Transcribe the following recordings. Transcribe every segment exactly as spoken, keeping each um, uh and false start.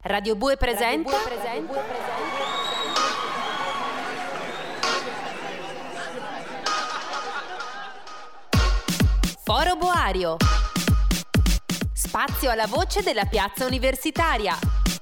Radio Bue presenta. Radio Bue presenta. Foro Boario. Spazio alla voce della piazza universitaria.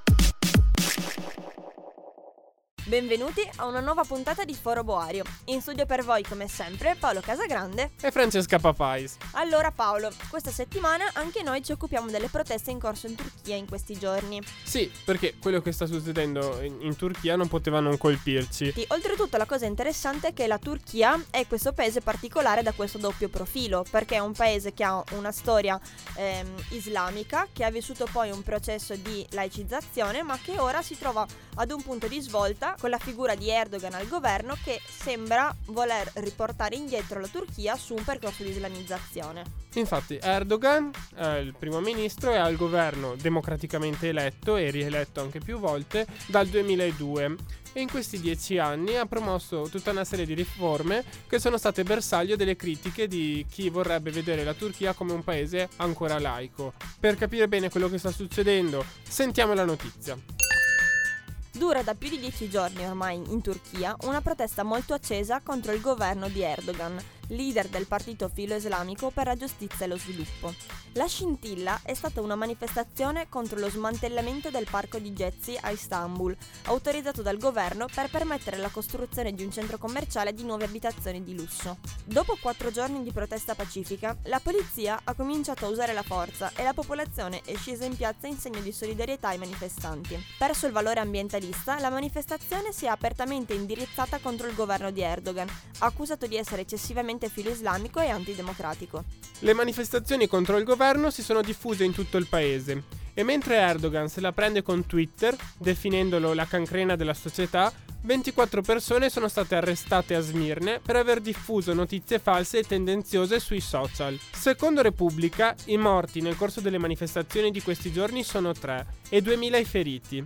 Benvenuti a una nuova puntata di Foro Boario. In studio per voi, come sempre, Paolo Casagrande e Francesca Papais. Allora Paolo, questa settimana anche noi ci occupiamo delle proteste in corso in Turchia in questi giorni. Sì, perché quello che sta succedendo in, in Turchia non poteva non colpirci. Sì, oltretutto la cosa interessante è che la Turchia è questo paese particolare da questo doppio profilo, perché è un paese che ha una storia ehm, islamica, che ha vissuto poi un processo di laicizzazione, ma che ora si trova ad un punto di svolta con la figura di Erdogan al governo, che sembra voler riportare indietro la Turchia su un percorso di islamizzazione. Infatti Erdogan è il primo ministro e ha il governo democraticamente eletto e rieletto anche più volte dal duemiladue, e in questi dieci anni ha promosso tutta una serie di riforme che sono state bersaglio delle critiche di chi vorrebbe vedere la Turchia come un paese ancora laico. Per capire bene quello che sta succedendo, sentiamo la notizia. Dura da più di dieci giorni ormai in Turchia una protesta molto accesa contro il governo di Erdogan, leader del partito filo-islamico per la giustizia e lo sviluppo. La scintilla è stata una manifestazione contro lo smantellamento del parco di Gezi a Istanbul, autorizzato dal governo per permettere la costruzione di un centro commerciale e di nuove abitazioni di lusso. Dopo quattro giorni di protesta pacifica, la polizia ha cominciato a usare la forza e la popolazione è scesa in piazza in segno di solidarietà ai manifestanti. Perso il valore ambientalista, la manifestazione si è apertamente indirizzata contro il governo di Erdogan, accusato di essere eccessivamente filo-islamico e antidemocratico. Le manifestazioni contro il governo si sono diffuse in tutto il paese e mentre Erdogan se la prende con Twitter, definendolo la cancrena della società, ventiquattro persone sono state arrestate a Smirne per aver diffuso notizie false e tendenziose sui social. Secondo Repubblica, i morti nel corso delle manifestazioni di questi giorni sono tre e duemila i feriti.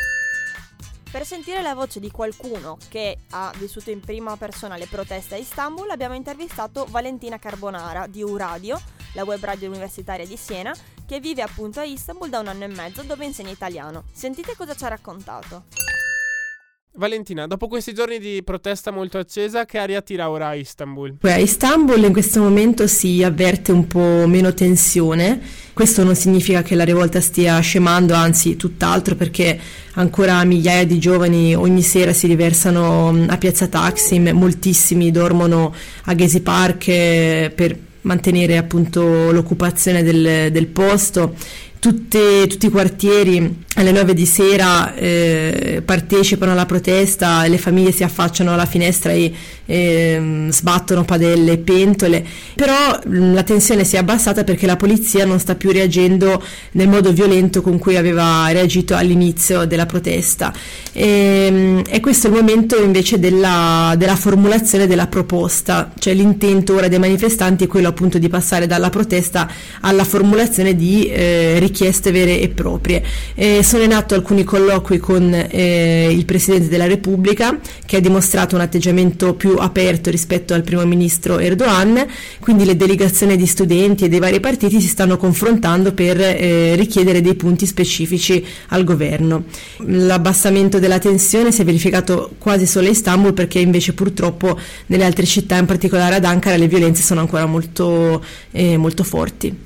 Per sentire la voce di qualcuno che ha vissuto in prima persona le proteste a Istanbul, abbiamo intervistato Valentina Carbonara di U-Radio, la web radio universitaria di Siena, che vive appunto a Istanbul da un anno e mezzo, dove insegna italiano. Sentite cosa ci ha raccontato. Valentina, dopo questi giorni di protesta molto accesa, che aria tira ora a Istanbul? A Istanbul in questo momento si avverte un po' meno tensione. Questo non significa che la rivolta stia scemando, anzi tutt'altro, perché ancora migliaia di giovani ogni sera si riversano a Piazza Taksim, moltissimi dormono a Gezi Park per mantenere appunto l'occupazione del, del posto. Tutte, tutti i quartieri alle nove di sera eh, partecipano alla protesta, le famiglie si affacciano alla finestra e eh, sbattono padelle e pentole, però la tensione si è abbassata perché la polizia non sta più reagendo nel modo violento con cui aveva reagito all'inizio della protesta, e, e questo è il momento invece della, della formulazione della proposta, cioè l'intento ora dei manifestanti è quello appunto di passare dalla protesta alla formulazione di eh, richieste vere e proprie. Eh, sono in atto alcuni colloqui con eh, il Presidente della Repubblica, che ha dimostrato un atteggiamento più aperto rispetto al primo ministro Erdogan, quindi le delegazioni di studenti e dei vari partiti si stanno confrontando per eh, richiedere dei punti specifici al governo. L'abbassamento della tensione si è verificato quasi solo a Istanbul, perché invece purtroppo nelle altre città, in particolare ad Ankara, le violenze sono ancora molto, eh, molto forti.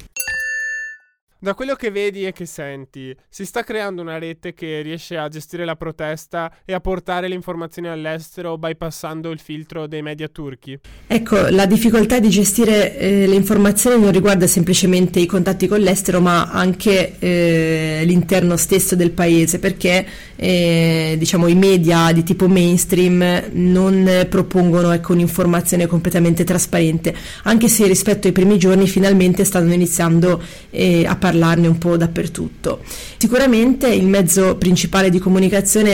Da quello che vedi e che senti, si sta creando una rete che riesce a gestire la protesta e a portare le informazioni all'estero bypassando il filtro dei media turchi? Ecco, la difficoltà di gestire eh, le informazioni non riguarda semplicemente i contatti con l'estero, ma anche eh, l'interno stesso del paese, perché eh, diciamo i media di tipo mainstream non propongono ecco, un'informazione completamente trasparente, anche se rispetto ai primi giorni finalmente stanno iniziando eh, a parlarne un po' dappertutto. Sicuramente il mezzo principale di comunicazione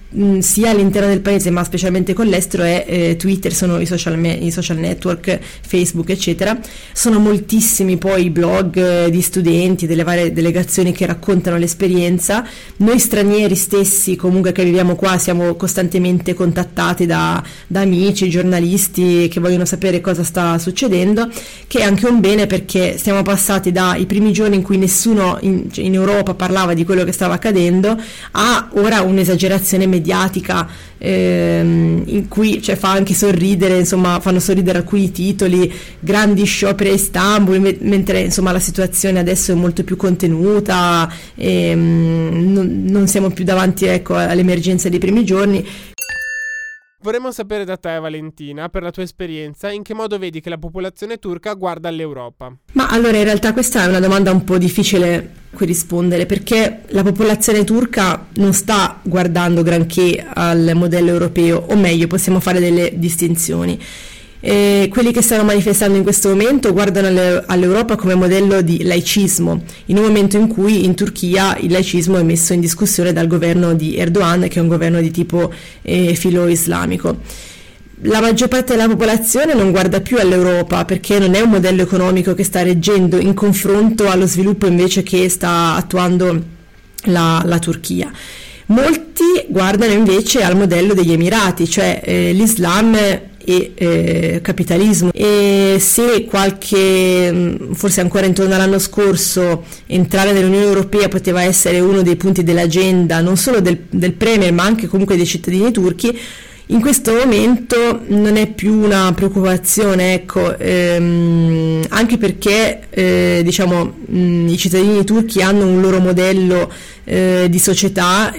mh, sia all'interno del paese ma specialmente con l'estero è eh, Twitter, sono i social, me- i social network, Facebook eccetera. Sono moltissimi poi i blog eh, di studenti delle varie delegazioni che raccontano l'esperienza. Noi stranieri stessi comunque che viviamo qua siamo costantemente contattati da, da amici, giornalisti che vogliono sapere cosa sta succedendo, che è anche un bene perché siamo passati dai primi giorni in cui nessuno in, cioè in Europa parlava di quello che stava accadendo a ora un'esagerazione mediatica ehm, in cui cioè, fa anche sorridere, insomma fanno sorridere alcuni titoli, grandi scioperi a Istanbul, me- mentre insomma la situazione adesso è molto più contenuta, ehm, non, non siamo più davanti ecco, all'emergenza dei primi giorni. Vorremmo sapere da te, Valentina, per la tua esperienza, in che modo vedi che la popolazione turca guarda all'Europa? Ma allora in realtà questa è una domanda un po' difficile a cui rispondere, perché la popolazione turca non sta guardando granché al modello europeo, o meglio possiamo fare delle distinzioni. E quelli che stanno manifestando in questo momento guardano alle, all'Europa come modello di laicismo, in un momento in cui in Turchia il laicismo è messo in discussione dal governo di Erdogan, che è un governo di tipo eh, filo-islamico. La maggior parte della popolazione non guarda più all'Europa perché non è un modello economico che sta reggendo in confronto allo sviluppo invece che sta attuando la, la Turchia. Molti guardano invece al modello degli Emirati, cioè eh, l'Islam e eh, capitalismo, e se qualche forse ancora intorno all'anno scorso entrare nell'Unione Europea poteva essere uno dei punti dell'agenda non solo del, del premier ma anche comunque dei cittadini turchi, in questo momento non è più una preoccupazione, ecco, ehm, anche perché eh, diciamo mh, i cittadini turchi hanno un loro modello eh, di società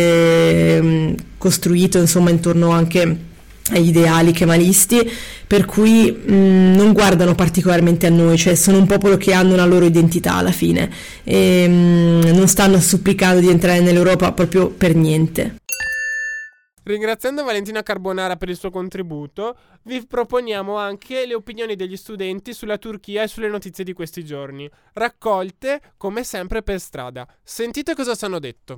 eh, costruito insomma intorno anche agli ideali kemalisti, per cui mh, non guardano particolarmente a noi, cioè sono un popolo che hanno una loro identità alla fine e mh, non stanno supplicando di entrare nell'Europa proprio per niente. Ringraziando Valentina Carbonara per il suo contributo, vi proponiamo anche le opinioni degli studenti sulla Turchia e sulle notizie di questi giorni, raccolte come sempre per strada. Sentite cosa ci hanno detto.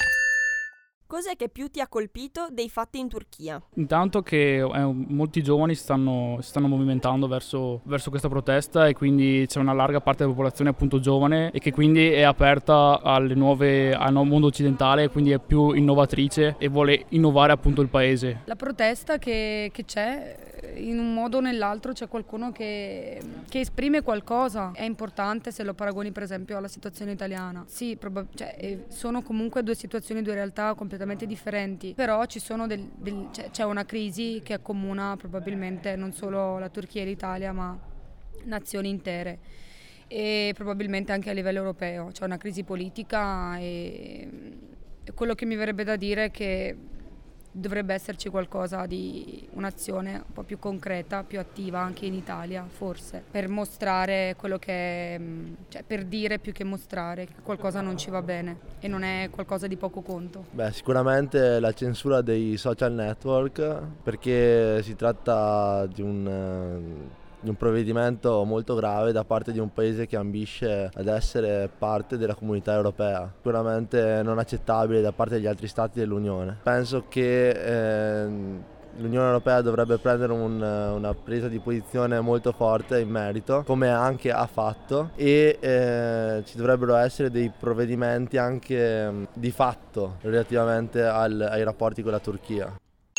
Cos'è che più ti ha colpito dei fatti in Turchia? Intanto che eh, molti giovani si stanno, si stanno movimentando verso, verso questa protesta e quindi c'è una larga parte della popolazione appunto giovane e che quindi è aperta alle nuove, al nuovo mondo occidentale e quindi è più innovatrice e vuole innovare appunto il paese. La protesta che, che c'è, in un modo o nell'altro c'è qualcuno che, che esprime qualcosa, è importante se lo paragoni per esempio alla situazione italiana. Sì, probab- cioè, sono comunque due situazioni, due realtà completamente differenti, però ci sono del, del, c'è, c'è una crisi che accomuna probabilmente non solo la Turchia e l'Italia ma nazioni intere e probabilmente anche a livello europeo. C'è una crisi politica e, e quello che mi verrebbe da dire è che dovrebbe esserci qualcosa di un'azione un po' più concreta, più attiva anche in Italia, forse, per mostrare quello che, cioè per dire più che mostrare che qualcosa non ci va bene e non è qualcosa di poco conto. Beh, sicuramente la censura dei social network, perché si tratta di un di un provvedimento molto grave da parte di un paese che ambisce ad essere parte della comunità europea, sicuramente non accettabile da parte degli altri stati dell'Unione. Penso che eh, l'Unione Europea dovrebbe prendere un, una presa di posizione molto forte in merito, come anche ha fatto, e eh, ci dovrebbero essere dei provvedimenti anche mh, di fatto relativamente al, ai rapporti con la Turchia.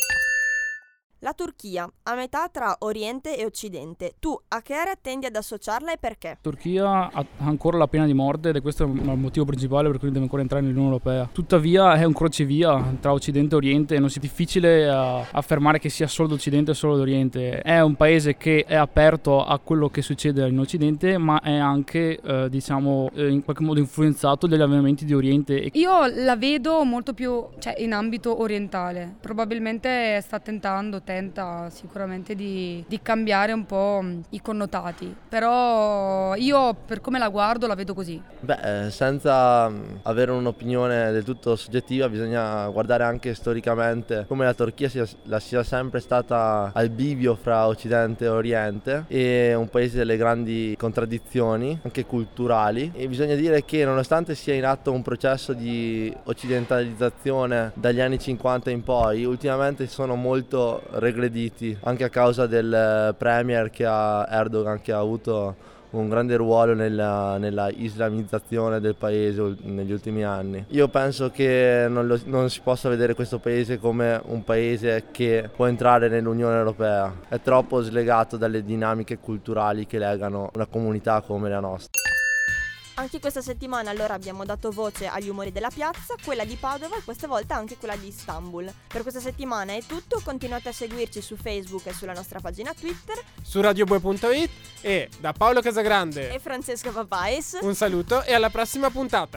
La Turchia, a metà tra Oriente e Occidente. Tu a che area tendi ad associarla e perché? La Turchia ha ancora la pena di morte ed è questo il motivo principale per cui deve ancora entrare nell'Unione Europea. Tuttavia è un crocevia tra Occidente e Oriente e non è difficile uh, affermare che sia solo d'Occidente o solo d'Oriente. È un paese che è aperto a quello che succede in Occidente, ma è anche uh, diciamo uh, in qualche modo influenzato dagli avvenimenti di Oriente. Io la vedo molto più, cioè, in ambito orientale. Probabilmente sta tentando tenta sicuramente di, di cambiare un po' i connotati, però io per come la guardo la vedo così. Beh, senza avere un'opinione del tutto soggettiva bisogna guardare anche storicamente come la Turchia sia, la sia sempre stata al bivio fra Occidente e Oriente, e un paese delle grandi contraddizioni anche culturali, e bisogna dire che nonostante sia in atto un processo di occidentalizzazione dagli anni cinquanta in poi, ultimamente sono molto regrediti anche a causa del premier che ha Erdogan, che ha avuto un grande ruolo nella, nella islamizzazione del paese negli ultimi anni. Io penso che non, lo, non si possa vedere questo paese come un paese che può entrare nell'Unione Europea, è troppo slegato dalle dinamiche culturali che legano una comunità come la nostra. Anche questa settimana allora abbiamo dato voce agli umori della piazza, quella di Padova e questa volta anche quella di Istanbul. Per questa settimana è tutto, continuate a seguirci su Facebook e sulla nostra pagina Twitter, su radiobue punto it, e da Paolo Casagrande e Francesca Papais un saluto e alla prossima puntata.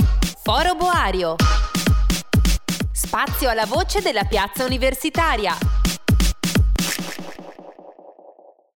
Foro Boario. Spazio alla voce della piazza universitaria.